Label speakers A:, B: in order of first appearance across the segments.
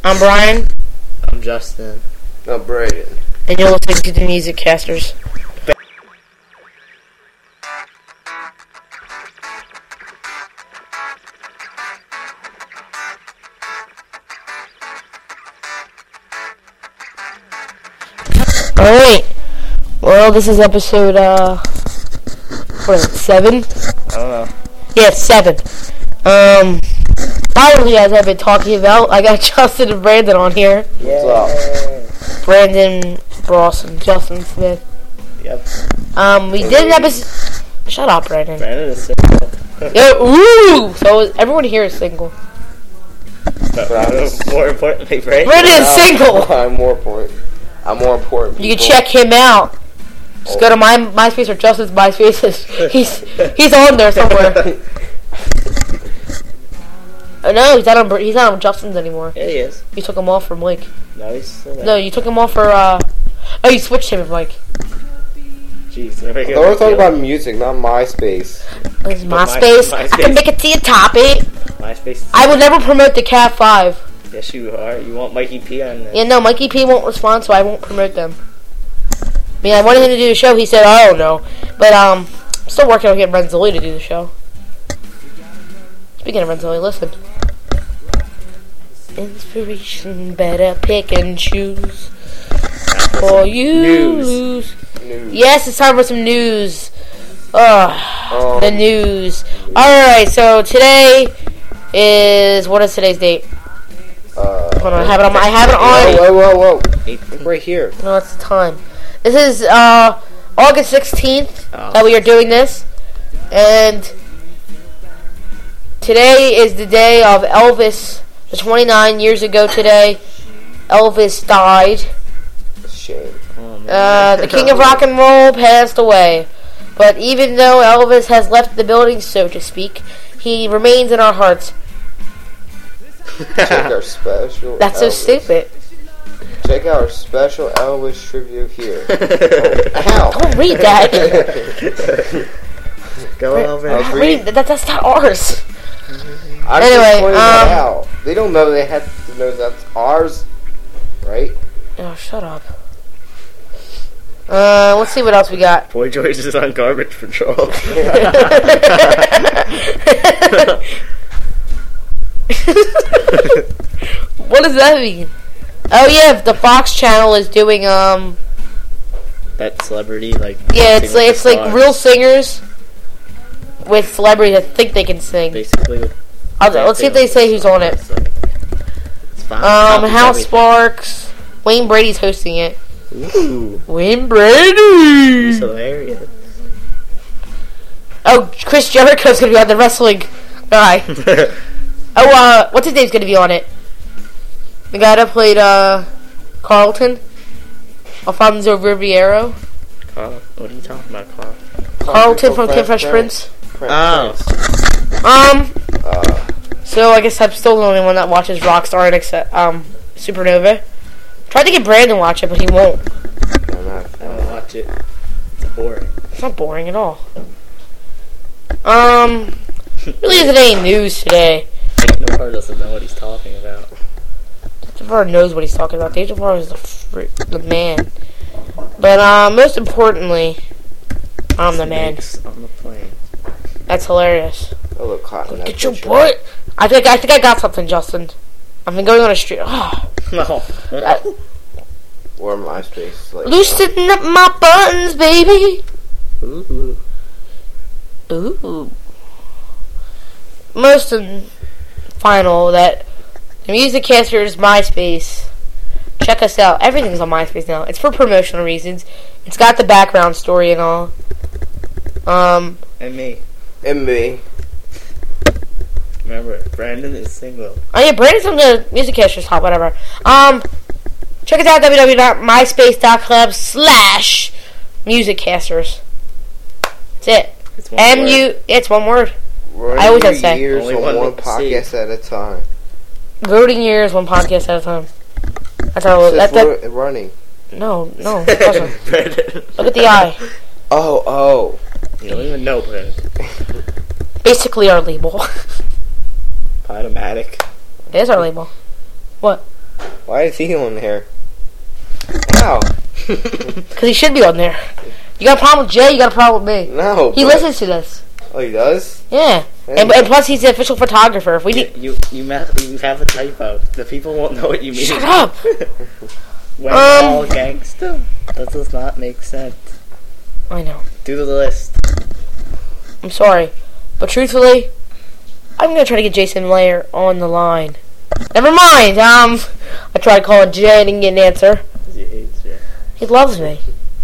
A: I'm Brian.
B: I'm Justin.
C: I'm Brayden.
A: And you're listening to the Music Casters. Alright. Well, this is episode, what is it, 7?
B: I don't know.
A: Yeah, it's 7. Probably, as I've been talking about, I got Justin and Brandon on here.
C: What's up?
A: Brandon Bross and Justin Smith.
B: Yep.
A: We did an episode... Shut up, Brandon.
B: Brandon is single.
A: Yo, ooh! So, everyone here is single.
B: But more importantly, Brandon.
A: Brandon is single!
C: I'm more important.
A: You can check him out. Just go to my MySpace or Justin's MySpace. He's on there somewhere. No, he's not on Justin's anymore.
B: Yeah, he is.
A: You took him off for Mike.
B: No, he's still there.
A: No, you took him off for, oh, you switched him with Mike.
B: Jeez,
C: we're talking about music, not MySpace.
A: It's MySpace. I can make it to your topic.
B: MySpace.
A: I would never promote the Cat 5.
B: Yes, you are. You want Mikey P on there.
A: Yeah, no, Mikey P won't respond, so I won't promote them. I mean, I wanted him to do the show. He said, I don't know. But, I'm still working on getting Renzilli to do the show. Speaking of Renzilli, listen. Inspiration, better pick and choose. For you lose. Yes, it's time for some news. The news. Alright, so today is... What is today's date? Hold on, I have it on.
C: Whoa. Right here.
A: No, it's the time. This is August 16th that we are doing this. And today is the day of Elvis. 29 years ago today, Elvis died.
C: Shame.
A: The king of rock and roll passed away. But even though Elvis has left the building, so to speak, he remains in our hearts.
C: Check our special
A: That's
C: Elvis.
A: so stupid.
C: Check out our special Elvis tribute here. Ow.
A: Don't read that.
B: Go over.
A: That's not ours.
C: I'm
A: Anyway,
C: just pointing that out. They don't know they have to know that's ours, right?
A: Oh, shut up. Let's see what else we got.
B: Boy George is on garbage patrol.
A: What does that mean? Oh yeah, the Fox channel is doing
B: That celebrity like.
A: yeah, it's like real singers with celebrities that think they can sing.
B: Basically.
A: Let's see if they say who's on it.
B: It's fine.
A: House Sparks. Wayne Brady's hosting it.
B: Ooh,
A: Wayne Brady.
B: he's hilarious.
A: Oh, Chris Jericho's gonna be on the wrestling guy. Oh, what's his name's gonna be on it? The guy that played Carlton, Alfonso Ribeiro.
B: Carl, what are you talking about, Carl?
A: Carlton from Kim Fresh Prince. So I guess I'm still the only one that watches Rockstar and Supernova. Tried to get Brandon to watch it, but he won't.
B: I don't watch it. It's boring.
A: It's not boring at all. Really isn't any news today.
B: Dave Navarro doesn't know what he's talking about.
A: Dave Navarro knows what he's talking about. Dave Navarro is the man. But most importantly, I'm the man.
B: On the plane.
A: That's hilarious.
C: Oh, look, cotton.
A: Get your butt. I think I got something, Justin. I've been going on a street.
B: No.
C: Or MySpace. Like,
A: Loosen up my buttons, baby.
B: Ooh.
A: Ooh. Most final that the Music Casters MySpace. Check us out. Everything's on MySpace now. It's for promotional reasons. It's got the background story and all.
B: And me.
C: And me.
B: Remember, Brandon is single.
A: Oh yeah, Brandon's on the Music Casters top, whatever. Check us out www.myspace.club/musiccasters. That's it.
B: It's one word.
A: It's one word.
C: Running
A: I always
C: your
A: have to say.
C: years
B: Only
C: on
B: one
C: one
B: to
C: podcast
B: see.
C: at a time.
A: Voting years, one podcast at a time. That's how.
C: Running.
A: No, it doesn't.
B: Brandon.
A: Look at the eye.
C: Oh.
B: You don't even know, Brandon.
A: Basically our label.
B: Automatic.
A: It is our label. What?
C: Why is he on there? How?
A: Because he should be on there. You got a problem with Jay, you got a problem with me.
C: No.
A: He listens to this.
C: Oh, he does?
A: Yeah. And plus, he's the official photographer. If we need...
B: You have a typo. The people won't know what you mean.
A: Shut up!
B: When all gangsta? That does not make sense.
A: I know.
B: Do the list.
A: I'm sorry. But truthfully, I'm going to try to get Jason Layer on the line. Never mind. I tried calling Jay and didn't get an answer.
B: He hates you.
A: He loves me.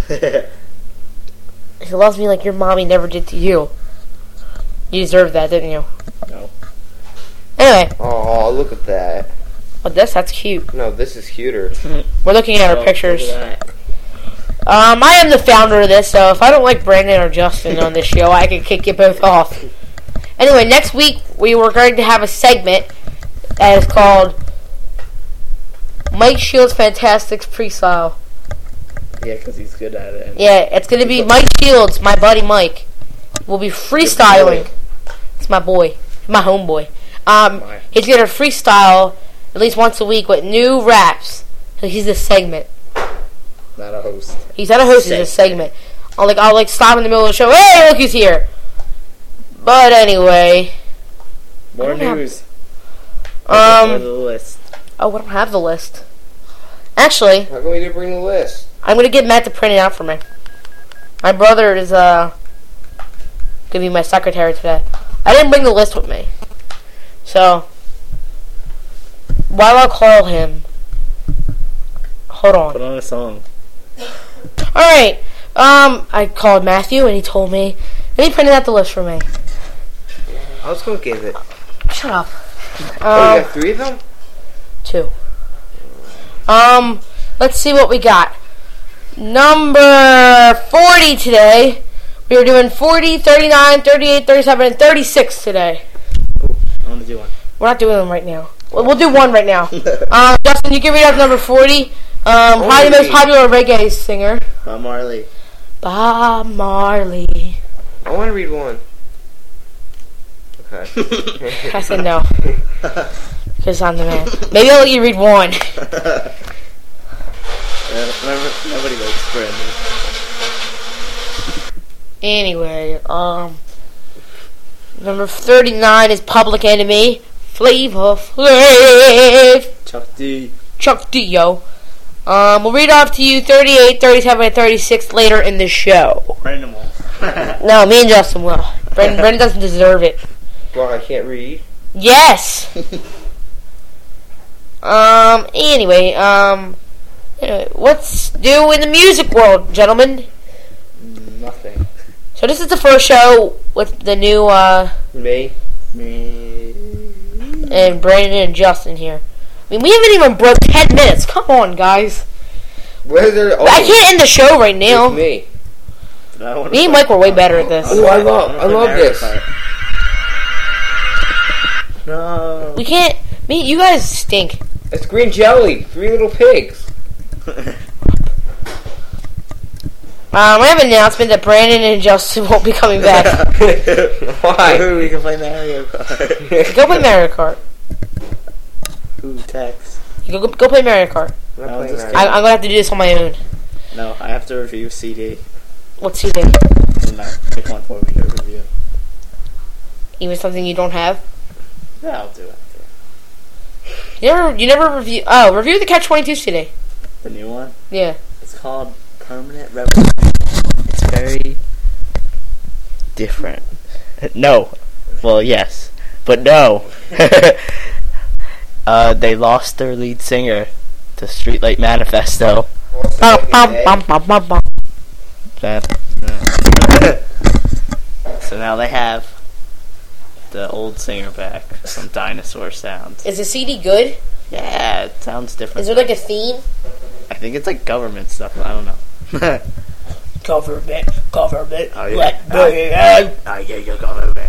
A: He loves me like your mommy never did to you. You deserved that, didn't you?
B: No.
A: Anyway.
C: Oh, look at that.
A: Oh, that's cute.
C: No, this is cuter.
A: We're looking at our pictures.
B: Look at that.
A: I am the founder of this, so if I don't like Brandon or Justin on this show, I can kick you both off. Anyway, next week we were going to have a segment that is called Mike Shields Fantastic Freestyle.
B: Yeah, because he's good at it.
A: Yeah, it's going to be Mike Shields, my buddy Mike, will be freestyling. It's my boy, my homeboy. He's going to freestyle at least once a week with new raps. So he's this segment.
B: Not a host.
A: He's not a host. He's a segment. I'll stop in the middle of the show. Hey, look who's here. But anyway,
B: More news.
A: The
B: list.
A: Oh, I don't have the list. Actually,
C: How come we didn't bring the list?
A: I'm gonna get Matt to print it out for me. My brother is gonna be my secretary today. I didn't bring the list with me, so while I'll call him, hold on.
B: Put on a song.
A: All right. I called Matthew and he told me, and he printed out the list for me.
C: I was gonna give it.
A: Shut up.
C: Oh, you got 3 of them?
A: 2. Let's see what we got. Number 40 today. We were doing 40, 39, 38, 37, and 36 today.
B: I want to do one.
A: We're not doing them right now. We'll do one right now. Justin, you can read out number 40. Probably the most popular reggae singer.
B: Bob Marley.
A: Bob Marley.
C: I want to read one. Okay.
A: I said no. Because I'm the man. Maybe I'll let you read one.
B: Nobody likes Brandon.
A: Anyway, number 39 is Public Enemy. Flavor Flav. Chuck D, yo. We'll read off to you 38, 37, and 36 later in the show.
B: Brandon won't.
A: No, me and Justin will. Brandon doesn't deserve it.
C: Well, I can't read.
A: Yes! Anyway, what's new in the music world, gentlemen?
B: Nothing.
A: So this is the first show with the new,
C: Me?
A: and Brandon and Justin here. I mean, we haven't even broke 10 minutes. Come on, guys.
C: Where's there? Oh,
A: I can't end the show right now.
C: Me.
A: Me and Mike were way better at this.
C: Oh, I love this.
B: No.
A: We can't. You guys stink.
C: It's green jelly. 3 little pigs.
A: I have an announcement that Brandon and Justin won't be coming back.
C: Why?
B: We can play Mario Kart.
A: Go play Mario Kart.
B: Who text?
A: Go play Mario Kart.
C: I'm not
B: I'm
C: playing
B: just
C: that.
A: I'm gonna have to do this on my own.
B: No, I have to review CD.
A: What's CD?
B: And I pick one for me to review.
A: Even something you don't have.
B: Yeah, I'll do it.
A: You never review. Oh, review the Catch-22 CD.
B: The new one?
A: Yeah.
B: It's called Permanent Revolution. It's very different. No. Well, yes. But no. They lost their lead singer to Streetlight Manifesto. So now they have the old singer back. Some dinosaur sounds.
A: Is the CD good?
B: Yeah, it sounds different.
A: Is there like a theme?
B: I think it's like government stuff. I don't know.
A: Government.
B: Oh, yeah.
A: Let me in.
B: I get your government.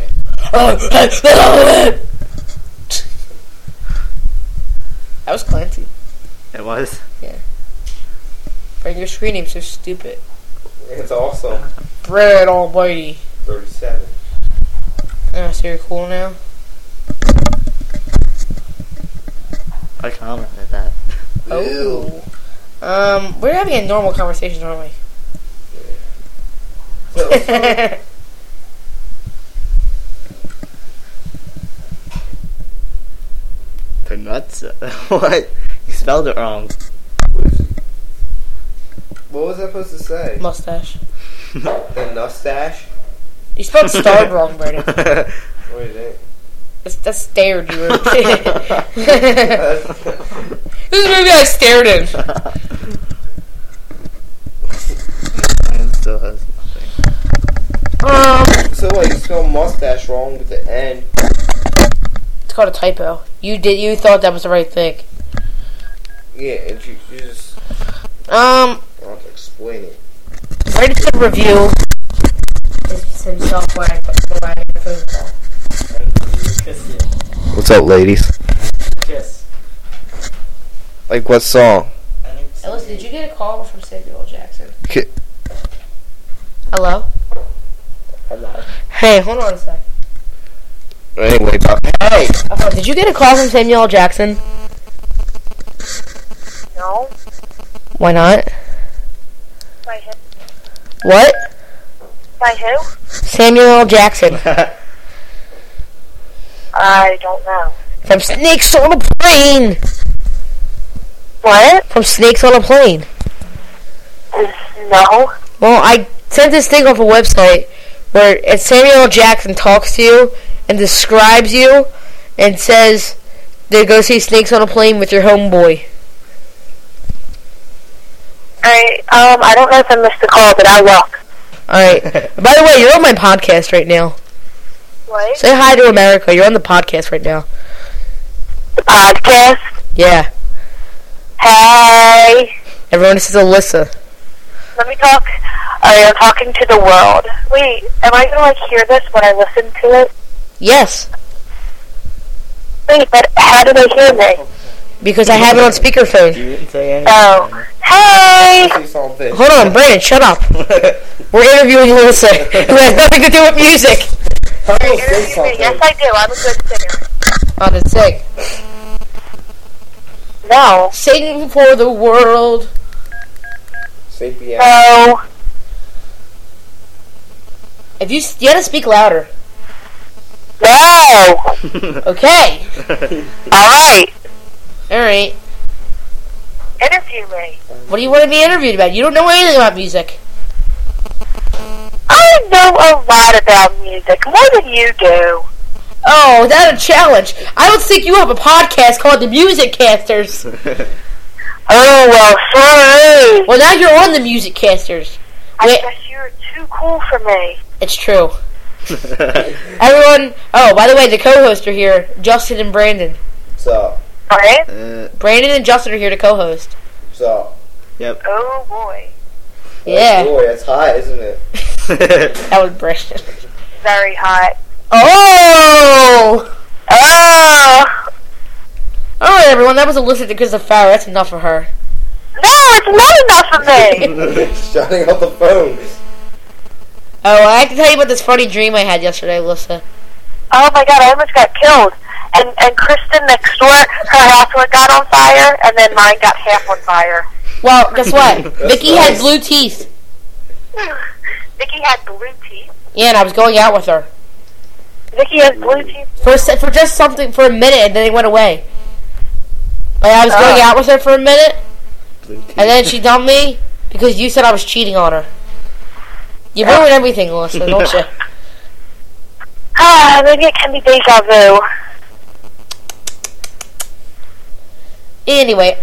A: That was Clancy.
B: It was?
A: Yeah. But your screen name's so stupid.
C: It's awesome.
A: Brad Almighty.
C: 37.
A: Oh, so you're cool now?
B: I commented that.
A: Oh. We're having a normal conversation, aren't we?
B: The nuts. What? You spelled it wrong.
C: What was I supposed to say?
A: Mustache.
C: The mustache?
A: You spelled starred wrong, Brandon.
C: What do you think?
A: That's stared, you were. This is a movie I stared in.
B: Mine still has nothing.
C: So what, you spell mustache wrong with the N?
A: It's called a typo. You thought that was the right thing.
C: Yeah, and you just
A: I
C: don't have to explain it.
A: Brandon should review himself when I get a phone call.
C: What's up, ladies?
B: Kiss.
C: Like what song?
A: Ellis, did you get a call from Samuel L. Jackson?
C: Ki-
A: Hello?
C: Hello.
A: Hey, hold on a sec.
C: Anyway, hey!
A: Did you get a call from Samuel L. Jackson?
D: No.
A: Why not?
D: By who?
A: What?
D: By who?
A: Samuel L. Jackson.
D: I don't know.
A: From Snakes on a Plane.
D: What?
A: From Snakes on a Plane.
D: No.
A: Well, I sent this thing off a website where Samuel L. Jackson talks to you and describes you and says they go see Snakes on a Plane with your homeboy.
D: Alright, I don't know if I missed the call, but I will.
A: Alright. By the way, you're on my podcast right now.
D: What?
A: Say hi to America. You're on the podcast right now.
D: The podcast?
A: Yeah.
D: Hey.
A: Everyone, this is Alyssa.
D: Let me talk. Alright, I'm talking to the world. Wait, am I gonna, hear this when I listen to it?
A: Yes.
D: Wait, but how do they hear me?
A: Because I have it on speakerphone.
B: You didn't say anything.
D: Oh. Hey!
C: Say something.
A: Hold on, Brandon, shut up. We're interviewing Alyssa, who has nothing to do with music.
C: Say
D: Interview me.
C: something.
D: Yes, I do. I'm a good singer.
A: Oh, then sing.
D: No.
A: Sing for the world.
C: Say piano.
D: No.
A: If you gotta speak louder.
D: No.
A: Okay.
D: Alright.
A: Alright.
D: Interview me.
A: What do you want to be interviewed about? You don't know anything about music.
D: I know a lot about music, more than you do.
A: Oh, that's a challenge. I don't think you have a podcast called The Music Casters.
D: Oh, well, sorry.
A: Well, now you're on The Music Casters.
D: I
A: Wait,
D: guess you're too cool for me.
A: it's true. Everyone, oh, by the way, the co-hosts are here, Justin and Brandon.
C: What's up?
D: Alright?
A: Brandon and Justin are here to co-host.
C: What's up?
B: Yep.
D: Oh, boy.
A: Yeah.
C: Oh boy, that's high, isn't it?
A: That was Brandon.
D: Very hot.
A: Oh!
D: Oh!
A: Alright, everyone, that was Alyssa because of Farrah. That's enough for her.
D: No, it's not enough for me.
C: Shutting off the phone.
A: Oh, I have to tell you about this funny dream I had yesterday, Alyssa.
D: Oh, my God, I almost got killed. And Kristen next door, her house got on fire, and then mine got half on fire.
A: Well, guess what? Vicky
C: nice.
A: had blue teeth.
D: Vicky had blue teeth.
A: Yeah, and I was going out with her.
D: Vicky has blue teeth.
A: For just something, for a minute, and then they went away. Like, I was going out with her for a minute, and then she dumped me because you said I was cheating on her. You ruined everything, Alyssa, don't you?
D: Ah, maybe it can be deja vu.
A: Anyway,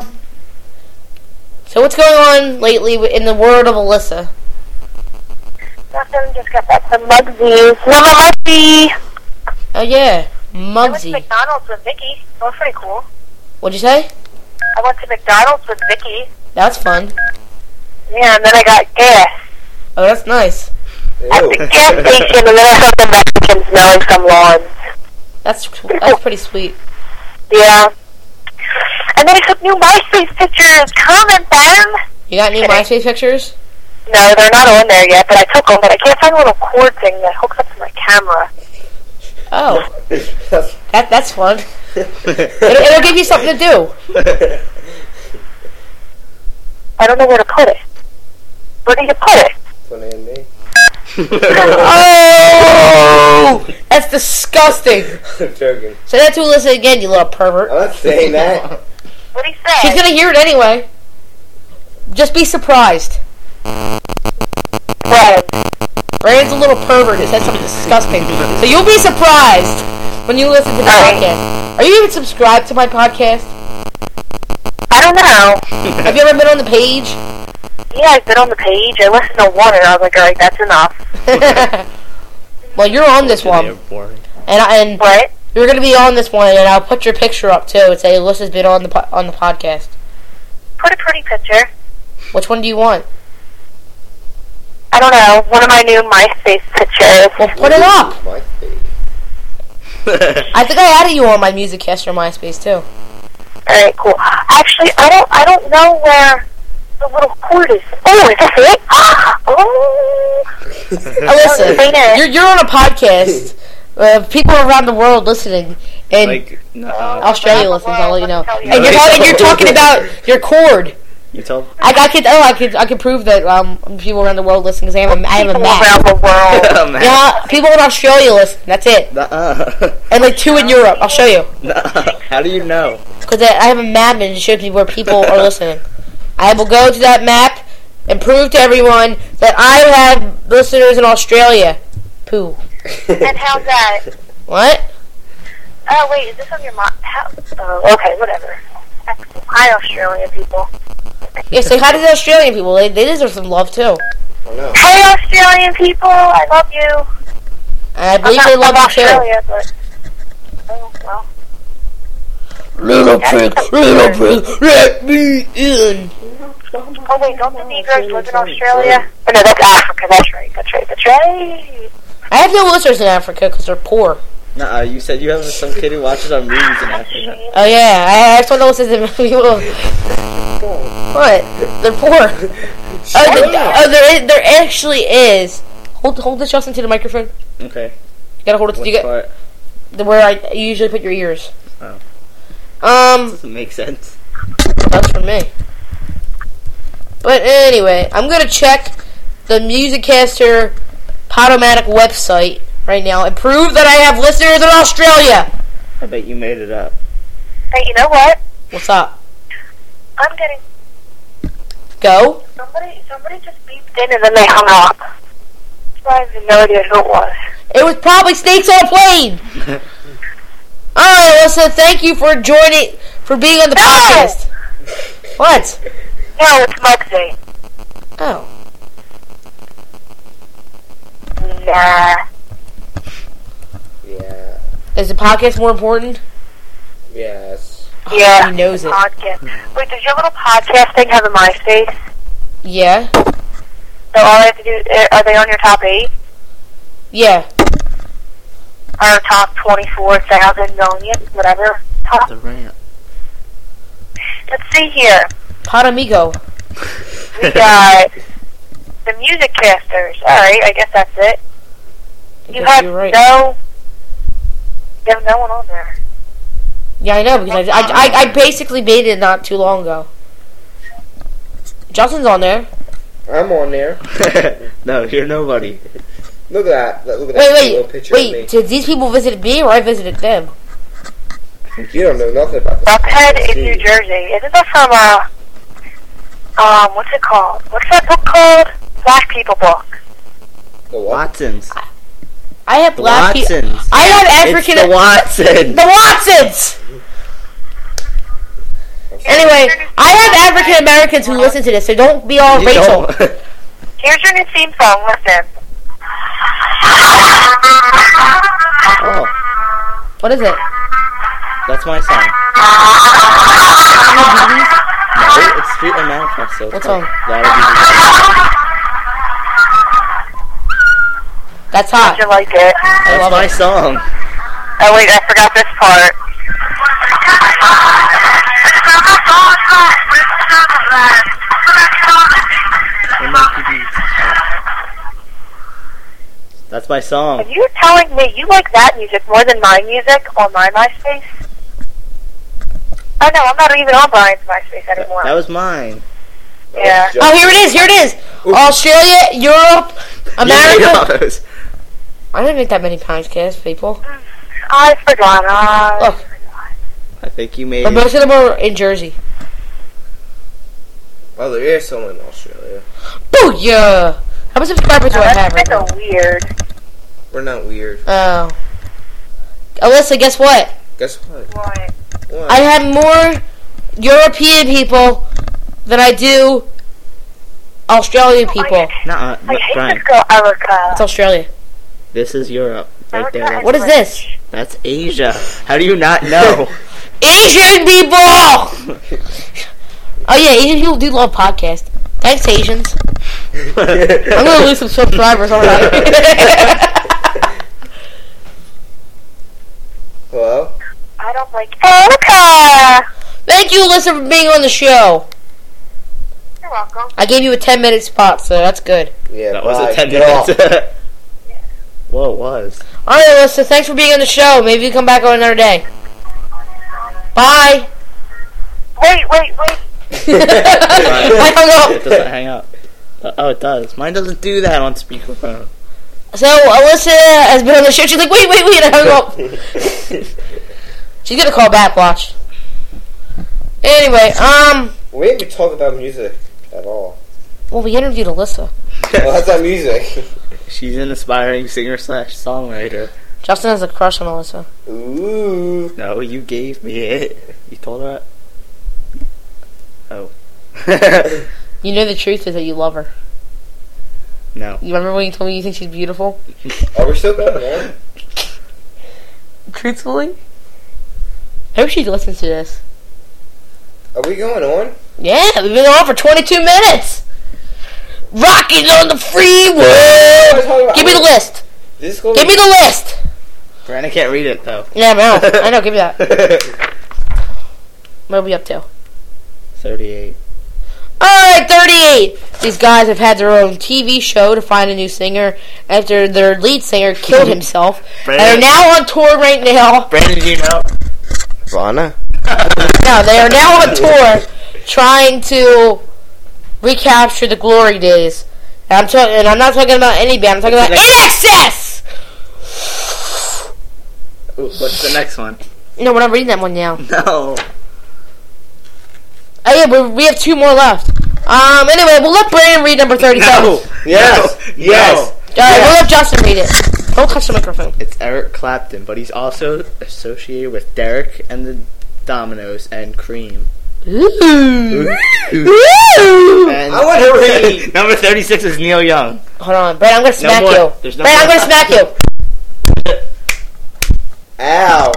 A: so what's going on lately in the world of Alyssa?
D: Nothing, just got back from Mugsy. Mama Mugsy!
A: Oh yeah,
D: I went to
A: Mugsy.
D: McDonald's with Vicky. That was pretty cool.
A: What'd you say?
D: I went to McDonald's with Vicky.
A: That's fun.
D: Yeah, and then I got gas
A: Oh, that's nice.
D: at the gas station, and then I saw the Mexicans mowing some lawns.
A: That's pretty sweet.
D: Yeah. And then I took new MySpace pictures. Comment them.
A: You got new
D: Kidding.
A: MySpace pictures?
D: No, they're not on there yet, but I took them. But I can't find a little cord thing that hooks up to my camera.
A: Oh, that's fun. It'll give you something to do.
D: I don't know where to put it. Where do you put it?
C: Put it in me.
A: Oh! That's disgusting.
C: I'm joking.
A: Say that to Alyssa again, you little pervert.
C: I'm not saying that.
D: What do you say?
A: She's gonna hear it anyway. Just be surprised.
D: Right.
A: Brandon's a little pervert who said something disgusting. So you'll be surprised when you listen to the podcast. Are you even subscribed to my podcast?
D: I don't know.
A: Have you ever been on the page?
D: Yeah, I've been on the page. I listened to one and I was like, alright, that's enough.
A: Well, you're on this one. And
D: What?
A: you're going to be on this one, and I'll put your picture up, too, and say Alyssa's been on the podcast.
D: Put a pretty picture.
A: Which one do you want?
D: I don't know. One of my new MySpace pictures.
A: Well, put it up.
C: My face.
A: I think I added you on my Musicaster MySpace, too.
D: Alright, cool. Actually, I don't know where the little cord is. Oh, is this it? Oh.
A: Alyssa, you're on a podcast. People around the world listening, and Australia listens. I'll let you know. And you're talking about your cord.
B: You told?
A: I can prove that people around the world listen because I have a map.
D: Around the world.
A: Yeah, people in Australia listen. That's it. And like 2 in Europe. I'll show you.
B: How do you know?
A: Because I have a map and it shows me where people are listening. I will go to that map and prove to everyone that I have listeners in Australia. Pooh.
D: And how's that?
A: What?
D: Oh, wait, is this on your Oh, okay, whatever. Hi, Australian people.
A: Yeah, say hi to the Australian people. They deserve some love, too.
C: Oh, no.
D: Hey, Australian people, I love you.
A: I believe they love you, too.
D: Australia, but... Oh, well.
A: Little pig, let me in.
D: Oh, wait, don't the Negroes live in Australia? Oh, no, that's Africa, that's right.
A: I have no listeners in Africa because they're poor.
B: Nuh-uh, you said you have some kid who watches our movies in Africa.
A: Oh, yeah, I have someone listens to people. What? They're poor. There actually is. Hold this, Justin, to the microphone.
B: Okay.
A: You gotta hold it to where I usually put your ears.
B: Oh. Doesn't make sense.
A: That's for me. But anyway, I'm gonna check the Musicaster Podomatic website right now and prove that I have listeners in Australia.
B: I bet you made it up.
D: Hey, you know what?
A: What's up?
D: I'm getting...
A: Go.
D: Somebody just beeped in and then they hung up. I have no idea who it was.
A: It was probably snakes on a plane. Alright, Alyssa, thank you for being on the podcast. What?
D: No, it's Mugsy.
A: Oh.
D: Nah.
C: Yeah.
A: Is the podcast more important?
C: Yes.
D: Yeah.
A: He knows it.
D: Podcast. Wait, does your little podcast thing have a MySpace?
A: Yeah.
D: So all I have to do, are they on your top 8?
A: Yeah.
D: Or top 24,000 million, whatever. Top.
B: The rant.
D: Let's see here.
A: Podamigo.
D: We got the Music Casters. Alright, I guess that's it. You have
A: you're right.
D: no one on there.
A: Yeah, I know, because I basically made it not too long ago. Justin's on there.
C: I'm on there.
B: No, you're nobody.
C: Look at that. Look at that little picture of me.
A: Wait, did these people visit me or I visited them?
C: You don't know nothing about this.
D: Buckhead in New Jersey. Isn't that from, what's it called? What's that book called? Black People book.
C: The what?
B: Watsons.
A: I have
B: The
A: black people.
B: Watsons.
A: I have African.
B: It's the Watsons.
A: The Watsons! Anyway, I have African Americans who listen to this, so don't be all
B: You
A: Rachel.
B: don't.
D: Here's your new theme song. Listen.
B: Oh,
A: What is it?
B: that's my song. No, it's Street and Manifesto.
A: What song?
B: That'll be
A: That's
D: Did
A: hot.
D: you like it?
B: That's my song.
D: Oh wait, I forgot this part.
B: That's my song.
D: Are you telling me you like that music more than my music on my MySpace? Oh no, I'm not even on Brian's MySpace anymore.
B: That was mine.
D: Yeah.
A: Oh, here it is. Australia, Europe, America. I didn't make that many podcasts, people.
D: I forgot.
A: Look,
B: I think you made
A: but most of them are in Jersey.
C: Oh, there is someone in Australia.
A: Booyah! How many subscribers do I have right now?
D: That's weird.
C: We're not weird.
A: Oh. Alyssa, guess what?
C: Guess what?
D: What?
C: What?
A: I have more European people than I do Australian people.
B: Nuh-uh,
D: I hate
B: Brian.
D: this girl, Erica.
A: It's Australia.
B: This is Europe. Right there.
D: Erica
A: What is this?
B: That's Asia. How do you not know?
A: Asian people! Oh yeah, Asian people do love podcasts. Thanks, Asians. I'm gonna lose some subscribers, aren't I?
C: Hello?
D: I don't like Erica.
A: Thank you, Alyssa, for being on the show.
D: You're welcome.
A: I gave you a 10-minute spot, so that's good.
C: Yeah,
B: That was
C: bye.
B: a 10
C: Get off.
B: minutes. Well, it was.
A: Alright, Alyssa, thanks for being on the show. Maybe you come back on another day. Bye.
D: Wait.
A: I hung
B: It
A: up.
B: doesn't hang up. Oh, it does. Mine doesn't do that on speakerphone.
A: So, Alyssa has been on the show. She's like, wait, I hung up. She's gonna call back, watch. Anyway,
C: We didn't even talk about music at all.
A: well, we interviewed Alyssa.
C: Well, that's not music.
B: She's an aspiring singer/songwriter.
A: Justin has a crush on Alyssa.
C: Ooh.
B: No, you gave me it. You told her that? Oh.
A: You know the truth is that you love her.
B: No.
A: You remember when you told me you think she's beautiful?
C: Are we still going on?
A: Truthfully? I hope she listens to this.
C: Are we going on?
A: Yeah, we've been on for 22 minutes! Rocking on the free world! Give me the list!
C: This is going
A: Give me the list!
B: Brandon can't read it, though.
A: Yeah, I know, give me that. What are we up to?
B: 38.
A: Alright, 38! These guys have had their own TV show to find a new singer after their lead singer killed himself.
B: Brandon.
A: They're now on tour right now.
B: Brandon, do you know?
C: Rana?
A: No, they are now on tour trying to recapture the glory days. And I'm not talking about any band, I'm talking about INXS!
B: Ooh, what's the next one?
A: No, we're not reading that one now.
B: No.
A: Oh yeah, we have 2 more left. Anyway, we'll let Brandon read number 37.
B: No.
C: Yes.
B: No.
C: Yes.
A: Alright, we'll let Justin read it. Don't touch the microphone.
B: It's Eric Clapton, but he's also associated with Derek and the Dominoes and Cream.
A: Ooh.
B: And
C: I want to read.
B: number 36 is Neil Young.
A: Hold on, Brandon, I'm gonna smack
B: more.
A: you.
B: There's no
A: Brandon, I'm
B: more.
A: gonna smack you.
C: Ow.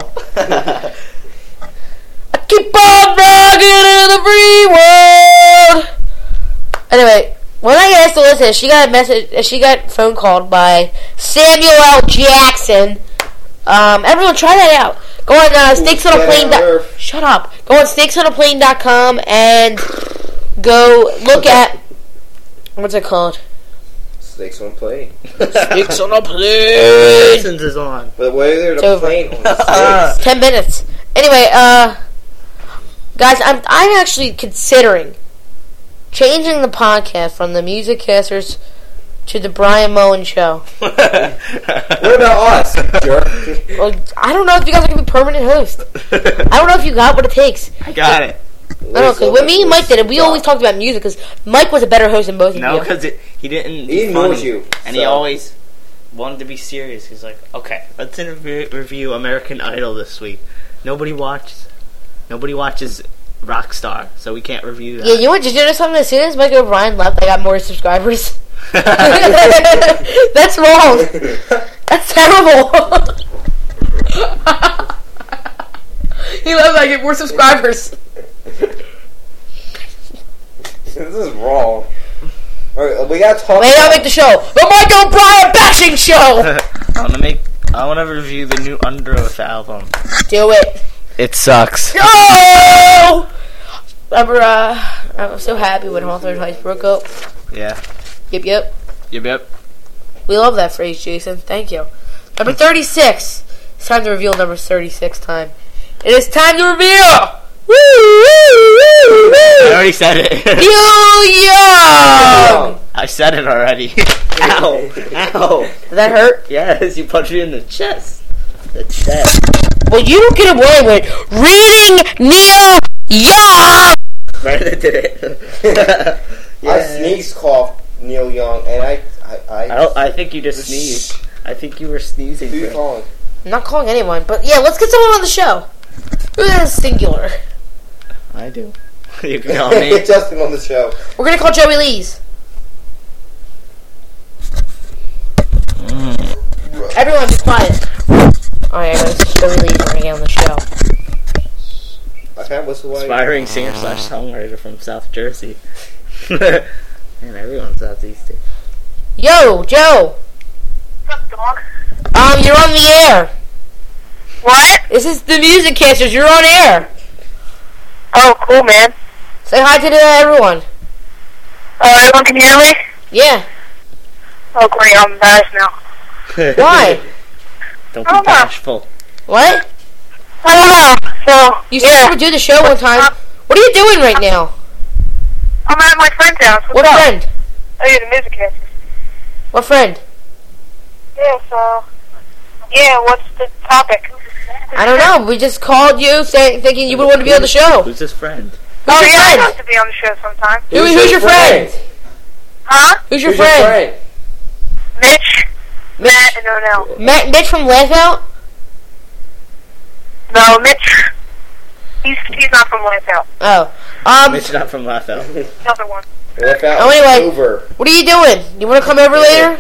A: I keep on rocking in the free world. Anyway, when I asked Alyssa, she got phone called by Samuel L. Jackson. Everyone try that out. Go on snakesonaplane. Shut up. Go on snakesonaplane.com and go look at what's it called?
C: Snakes on plane.
A: Snakes on a plane.
B: Listens is on.
C: But where is there
A: It's
C: the
A: over.
C: plane on? Snakes.
A: 10 minutes. Anyway, guys, I'm actually considering changing the podcast from the Music Casters to the Brian Moen Show.
C: What about us, jerk?
A: Well, I don't know if you guys are going to be permanent host. I don't know if you got what it takes.
B: I got it.
A: I don't know, because when me and Mike did it, we always talked about music, because Mike was a better host than both of
B: No,
A: you.
B: because he didn't.
C: He
B: be
C: ignores
B: funny.
C: you,
B: And he
C: so.
B: always wanted to be serious. He's like, okay, let's review American Idol this week. Nobody watches Rockstar, so we can't review that.
A: Yeah, you know what? Did you know something? As soon as Mike O'Brien left, I got more subscribers. That's wrong. That's terrible. He left, I get more subscribers.
C: This is wrong. Alright, we gotta talk.
A: Wait, I'll make the show. The Mike O'Brien bashing show.
B: I want to review the new Under Oath album.
A: Do it.
B: It sucks.
A: No! Remember, I was so happy when Hawthorne Heights broke up.
B: Yeah.
A: Yep.
B: Yep.
A: We love that phrase, Jason. Thank you. Number 36. It's time to reveal number 36 time. It is time to reveal! Woo!
B: I already said it.
A: Neil Young!
B: I said it already. Ow. Ow.
A: Did that hurt?
B: Yes, you punched me in the chest. The chest.
A: Well, you don't get away with reading Neil Young!
B: Meredith did it.
C: I sneeze coughed Neil Young, and
B: I think you just sneezed. I think you were sneezing.
C: Who are you calling?
A: I'm not calling anyone, but yeah, let's get someone on the show. Who is singular?
B: I do. You can call me.
C: Get Justin on the show.
A: We're gonna call Joey Lees. Everyone be quiet. Alright, this is Joey Lees. We're gonna get on the show.
C: I can't whistle while
B: Aspiring singer/songwriter from South Jersey. Man, everyone's Southeasty.
A: Yo, Joe.
D: What's up, dog?
A: You're on the air.
D: What?
A: This is the Music Casters. You're on air.
D: Oh, cool, man.
A: Say hi to everyone.
D: Everyone can hear me?
A: Yeah.
D: Oh, great. I'm embarrassed now.
A: Why?
B: Don't
D: I
B: be
D: don't know.
B: bashful.
A: What?
D: I don't know. So,
A: You said you would do the show one time. What are you doing right now?
D: I'm at my friend's house.
A: What
D: up?
A: friend?
D: Oh, you're the music casters.
A: What friend?
D: Yeah, so... Yeah, what's the topic?
A: I don't know. We just called you thinking you would want to be on the show.
B: Who's his friend?
A: Who's your
D: I'd
A: friend?
D: love to be on the show sometime.
A: Who's your friend?
D: Huh?
A: Who's your friend?
D: Mitch, Matt, and O'Neill.
A: Mitch from Laugh Out?
D: No, Mitch. He's not from Laugh Out.
A: Oh.
B: Mitch not from Laugh Out.
D: Another one.
C: Laugh Out.
A: Oh, anyway.
C: Over.
A: What are you doing? You want to come over later?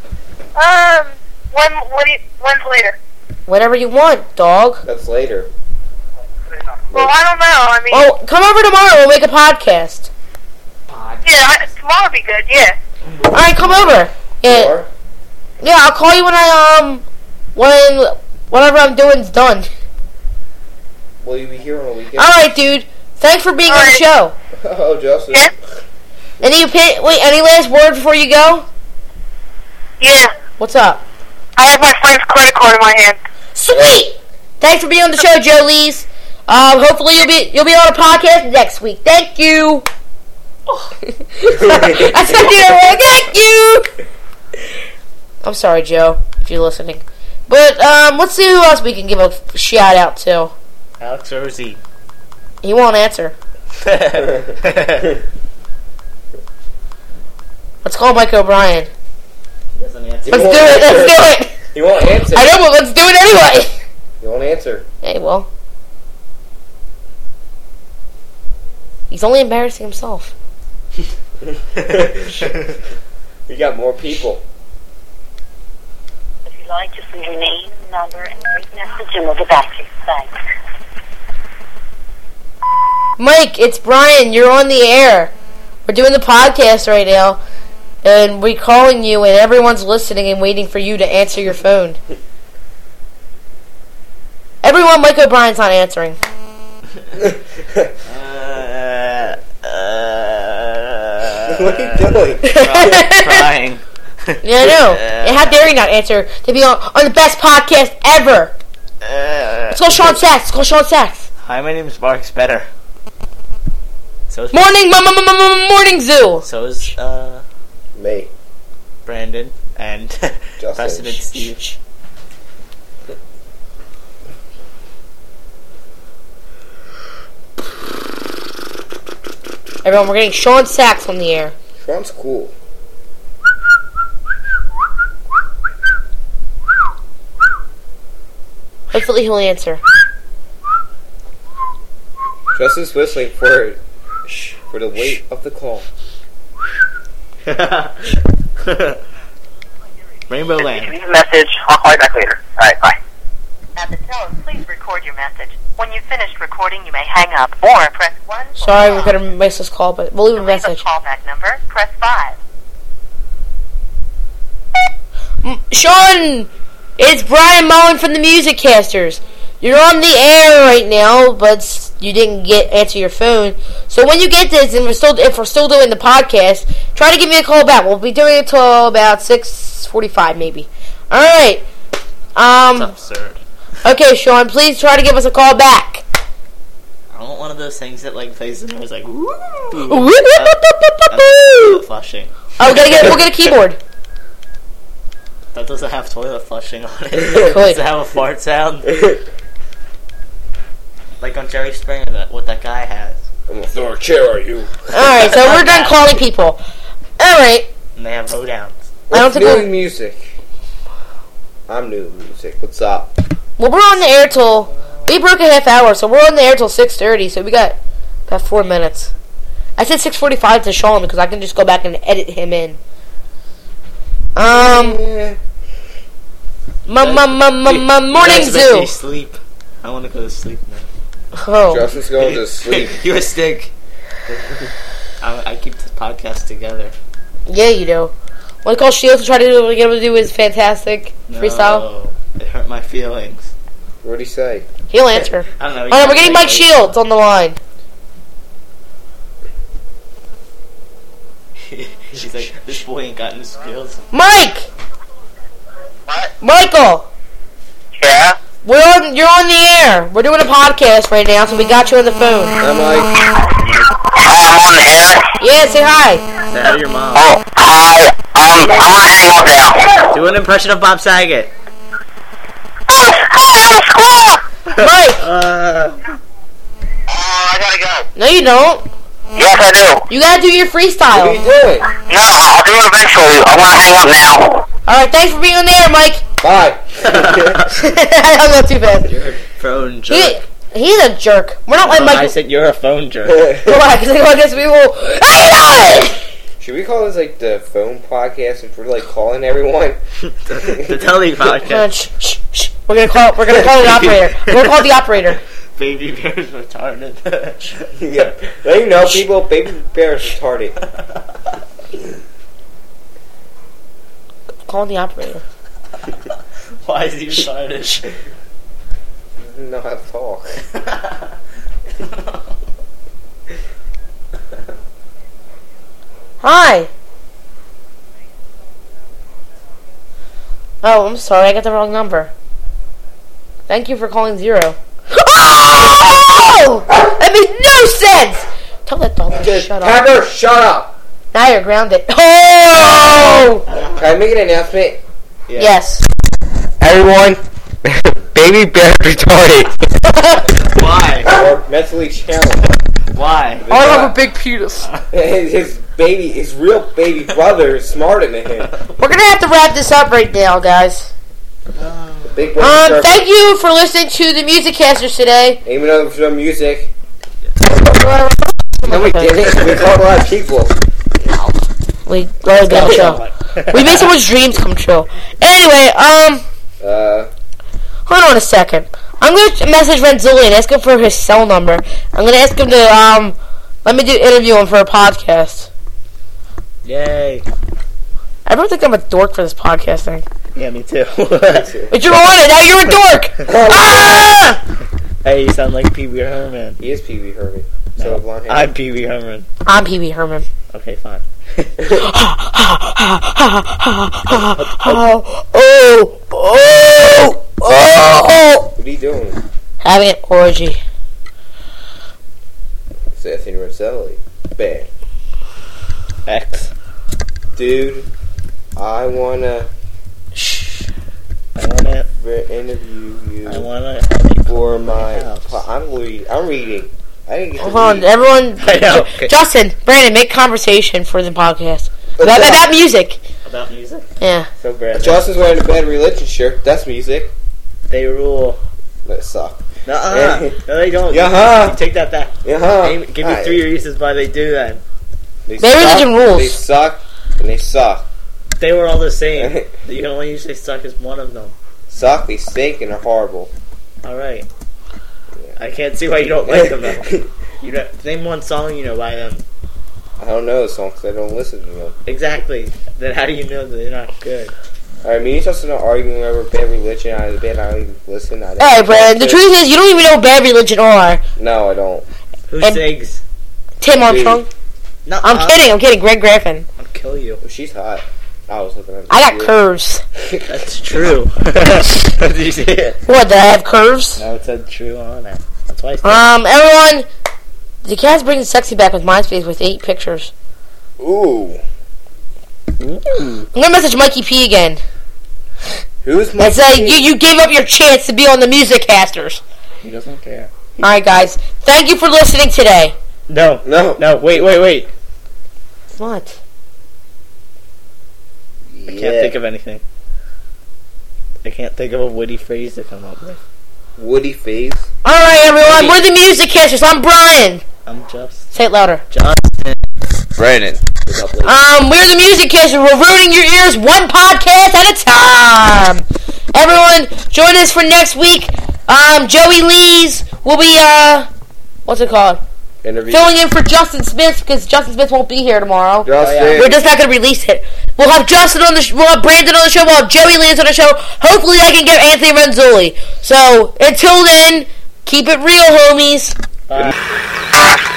D: When's later?
A: Whenever you want, dog.
C: That's later.
D: Well, I don't know. I mean,
A: Oh, come over tomorrow. We'll make a podcast.
D: yeah, tomorrow would be good. Yeah.
A: All right, come over. Yeah,
C: Or?
A: yeah. I'll call you when whatever I'm doing's done.
C: Will you be here on a weekend?
A: All right, dude. Thanks for being on the
D: Alright.
A: show.
C: Oh, Justin.
D: Yeah.
A: Any last words before you go?
D: Yeah.
A: What's up?
D: I have my friend's credit card in my hand.
A: Sweet. Thanks for being on the show, Joe Lees. Hopefully you'll be on a podcast next week. Thank you. I said thank you. I'm sorry, Joe, if you're listening. But let's see who else we can give a shout out to.
B: Alex Rosie.
A: He won't answer. Let's call Mike O'Brien.
B: He doesn't answer.
A: Let's do it. Let's do it.
C: He won't answer.
A: I know, but let's do it anyway.
C: He won't answer.
A: Hey, well, he's only embarrassing himself.
C: We got more people.
E: If you'd like, just leave your name, number, and brief message, and we'll get back to you. Thanks.
A: Mike, it's Brian. You're on the air. We're doing the podcast right now, and we're calling you, and everyone's listening and waiting for you to answer your phone. Everyone, Mike O'Brien's not answering.
C: What are you doing?
B: Crying.
A: Yeah, I know. And how dare you not answer to be on the best podcast ever? Let's call Sean Sachs. Let's call Sean Sachs.
B: Hi, my name is Marcus Better. So is
A: Morning Zoo.
B: So is
C: Me.
B: Brandon and
C: Justin.
B: President Steve.
A: Everyone, we're getting Sean Sachs on the air.
C: Sean's cool.
A: Hopefully he'll answer.
C: Justin's whistling for the weight of the call.
B: Rainbow Land.
D: Leave a message. I'll call you back later. All right, bye.
E: At the tone, please record your message. When you've finished recording, you may hang up or press 1. for
A: Sorry, we're
E: call.
A: gonna miss this call, but we'll leave
E: To
A: a
E: leave
A: message.
E: a callback number, press 5.
A: Sean, it's Brian Mullen from the Music Casters. You're on the air right now, but you didn't answer your phone. So when you get this, and if we're still doing the podcast, try to give me a call back. We'll be doing it till about 6:45, maybe. All right.
B: That's absurd.
A: Okay, Sean, please try to give us a call back.
B: I want one of those things that like plays the noise like woo. Flushing.
A: Oh, we'll get a keyboard.
B: That doesn't have toilet flushing on it.
A: Could.
B: Does it have a fart sound? Like on Jerry Springer, what that guy has.
C: I'm gonna throw a chair at you.
A: Alright, so we're done calling people. Alright.
B: And they have lowdowns.
A: I don't think
C: new music. I'm new music. What's up?
A: Well, we're on the air till... We broke a half hour, so we're on the air till 6:30, so we got about 4 minutes. I said 6:45 to Sean because I can just go back and edit him in. Morning zoo.
B: Sleep. I want to go to sleep now.
A: Oh.
C: Justin's going to sleep.
B: You a stink. I keep the podcast together.
A: Yeah, you do. Want to call Shields to try to get him to do his fantastic freestyle?
B: No, it hurt my feelings.
C: What'd he say?
A: He'll answer.
B: I don't know.
A: Alright, we're getting Mike Shields on the line.
B: She's like, this boy ain't got no skills.
A: Mike!
D: What?
A: Michael!
D: Yeah?
A: You're on the air. We're doing a podcast right now, so we got you on the phone.
C: I'm like,
D: I'm on the air.
A: Yeah, say hi.
B: Say hi to your mom.
D: Oh, hi. I'm gonna hang up now.
B: Do an impression of Bob Saget.
D: Hi, squirrel.
A: Mike!
D: I gotta go.
A: No, you don't.
D: Yes, I do.
A: You gotta do your
C: what are
A: freestyle.
C: you doing?
D: No, I'll do it eventually. I wanna hang up now.
A: Alright, thanks for being on the air, Mike.
C: Bye.
A: I don't go too fast.
B: You're a phone jerk.
A: He's a jerk. We're not like
B: I
A: Mike.
B: said you're a phone jerk.
A: Why? Because I guess we will.
C: Should we call this like the phone podcast if we're like calling everyone?
B: The telly podcast.
A: Shh. We're gonna call the operator. We're gonna call the operator.
B: Baby Bear's retarded.
C: Yeah. Let you know, people, Baby Bear is retarded.
A: Call the operator.
B: Why is he retarded?
C: Doesn't know how to talk.
A: Hi. Oh, I'm sorry. I got the wrong number. Thank you for calling 0. Oh! That made no sense! Tell that dog to shut up.
C: Pepper, shut up!
A: Now you're grounded. Oh!
C: Can I make an announcement?
B: Yeah.
A: Yes.
C: Everyone, Baby Bear is retarded.
B: Why?
C: Or mentally challenged.
B: Why?
A: I have a big penis.
C: His real baby brother is smarter than him.
A: We're gonna have to wrap this up right now, guys.
C: The big brother
A: Thank you for listening to the Music Casters today.
C: even though there's no music. No, we didn't. We called a lot of people.
A: We got a good show. We made someone's dreams come true. Anyway, hold on a second. I'm gonna message Renzulli and ask him for his cell number. I'm gonna ask him to let me interview him for a podcast.
B: Yay.
A: I don't think I'm a dork for this podcast thing.
B: Yeah, me too.
A: But you're on it now. You're a dork. Ah!
B: Hey, you sound like Pee Wee Herman.
C: He is Pee Wee Herman. So
B: No,
C: blonde hair.
B: I'm Pee Wee Herman.
A: I'm Pee Wee Herman.
B: Okay, fine.
A: Oh!
C: What are you doing?
A: Having an orgy.
C: It's Anthony Rosselli. Bad.
B: X.
C: Dude, I wanna
B: I wanna
C: interview you for my... I'm reading. I didn't get to
A: Hold on,
C: read.
A: everyone.
B: I know, okay.
A: Justin, Brandon, make conversation for the podcast. About music.
B: About music?
A: Yeah.
B: So Brandon.
C: Justin's wearing a Bad Religion shirt. That's music.
B: They rule.
C: That suck.
B: Nuh-uh. No, they don't.
C: Yeah.
B: You take that back. Give me 3 reasons why they do that.
A: Bad Religion rules.
C: They suck, and they suck.
B: They were all the same. You can only usually suck as one of them.
C: Suck, they stink, and are horrible.
B: Alright. I can't see why you don't like them though. Name one song you know by them.
C: I don't know the song because I don't listen to them.
B: Exactly. Then how do you know that they're not good?
C: Alright, me and Justin are arguing over Bad Religion. I don't even listen.
A: Hey, Brandon, the truth is, you don't even know what Bad Religion are.
C: No, I don't.
B: Who
A: And-
B: sings?
A: Tim Armstrong.
B: No,
A: I'm kidding, Greg Graffin.
B: I'll kill you.
C: Well, she's hot. I was looking at
A: I got curves.
B: That's true. Did you see it?
A: What, do I have curves?
B: No, it said true on it. That's why I said
A: Everyone, The Cavs bringing sexy back with MySpace with 8 pictures.
C: Ooh.
A: I'm gonna message Mikey P again.
C: Who's Mikey P?
A: You gave up your chance to be on the Music Casters.
B: He doesn't care.
A: Alright, guys. Thank you for listening today.
B: No. Wait.
A: What?
B: I can't think of anything. I can't think of a witty phrase to come up with.
C: Woody Phase.
A: Alright, everyone. We're the Music Casters. I'm Brian.
B: I'm just...
A: Say it louder.
B: Justin.
C: Brandon.
A: We're the Music Casters. We're ruining your ears one podcast at a time. Everyone, join us for next week. Joey Lees will be, what's it called?
C: Interview.
A: Filling in for Justin Smith because Justin Smith won't be here tomorrow.
C: Justin.
A: We're just not going to release it. We'll have Justin on the we'll have Brandon on the show. We'll have Joey Lees on the show. Hopefully I can get Anthony Renzulli. So, until then, keep it real, homies.
B: Bye.